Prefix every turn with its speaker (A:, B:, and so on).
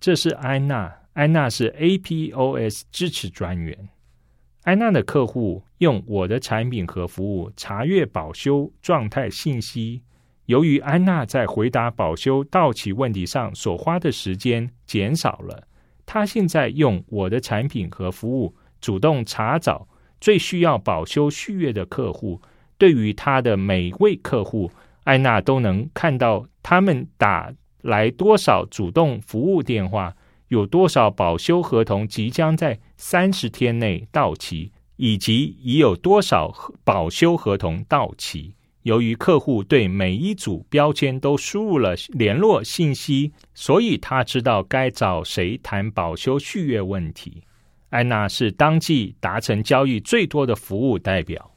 A: 这是安娜，安娜是 APOS 支持专员。安娜的客户用我的产品和服务查阅保修状态信息，由于安娜在回答保修到期问题上所花的时间减少了，她现在用我的产品和服务主动查找最需要保修续约的客户。对于她的每位客户，安娜都能看到他们打来多少主动服务电话，有多少保修合同即将在30天内到期，以及已有多少保修合同到期。由于客户对每一组标签都输入了联络信息，所以他知道该找谁谈保修续约问题。安娜是当季达成交易最多的服务代表。